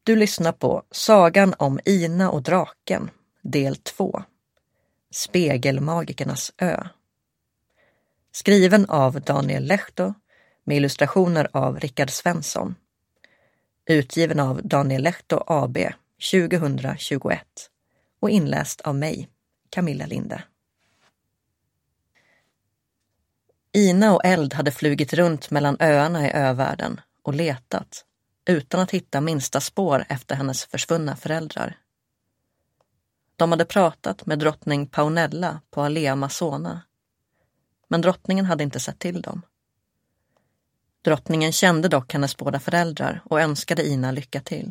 Du lyssnar på Sagan om Ina och draken, del 2. Spegelmagikernas ö. Skriven av Daniel Lehto med illustrationer av Rickard Svensson. Utgiven av Daniel Lehto AB 2021 och inläst av mig, Camilla Linde. Ina och Eld hade flugit runt mellan öarna i övärlden och letat utan att hitta minsta spår efter hennes försvunna föräldrar. De hade pratat med drottning Paunella på Alea Amazona, men drottningen hade inte sett till dem. Drottningen kände dock hennes båda föräldrar och önskade Ina lycka till.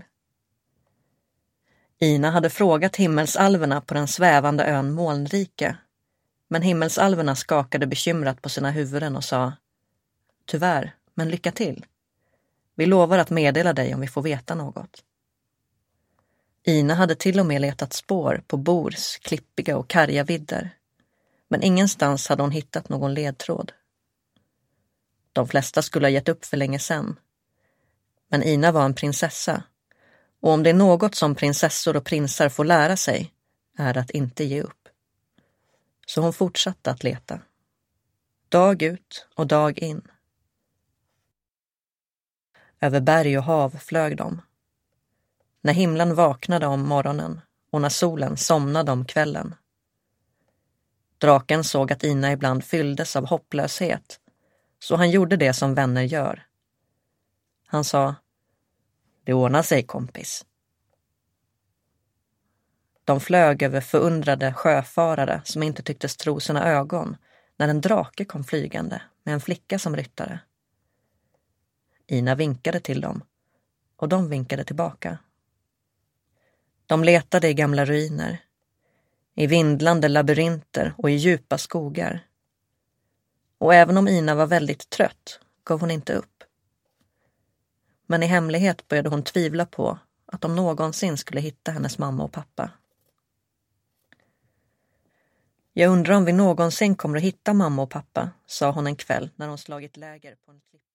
Ina hade frågat himmelsalverna på den svävande ön Molnrike, men himmelsalverna skakade bekymrat på sina huvuden och sa: "Tyvärr, men lycka till. Vi lovar att meddela dig om vi får veta något." Ina hade till och med letat spår på Bors klippiga och karga vidder, men ingenstans hade hon hittat någon ledtråd. De flesta skulle ha gett upp för länge sedan. Men Ina var en prinsessa, och om det är något som prinsessor och prinsar får lära sig är det att inte ge upp. Så hon fortsatte att leta. Dag ut och dag in. Över berg och hav flög de. När himlen vaknade om morgonen och när solen somnade om kvällen. Draken såg att Ina ibland fylldes av hopplöshet, så han gjorde det som vänner gör. Han sa: "Det ordnar sig, kompis." De flög över förundrade sjöfarare som inte tycktes tro sina ögon när en drake kom flygande med en flicka som ryttare. Ina vinkade till dem och de vinkade tillbaka. De letade i gamla ruiner, i vindlande labyrinter och i djupa skogar. Och även om Ina var väldigt trött gav hon inte upp. Men i hemlighet började hon tvivla på att de någonsin skulle hitta hennes mamma och pappa. "Jag undrar om vi någonsin kommer att hitta mamma och pappa", sa hon en kväll när hon slagit läger på en klippa.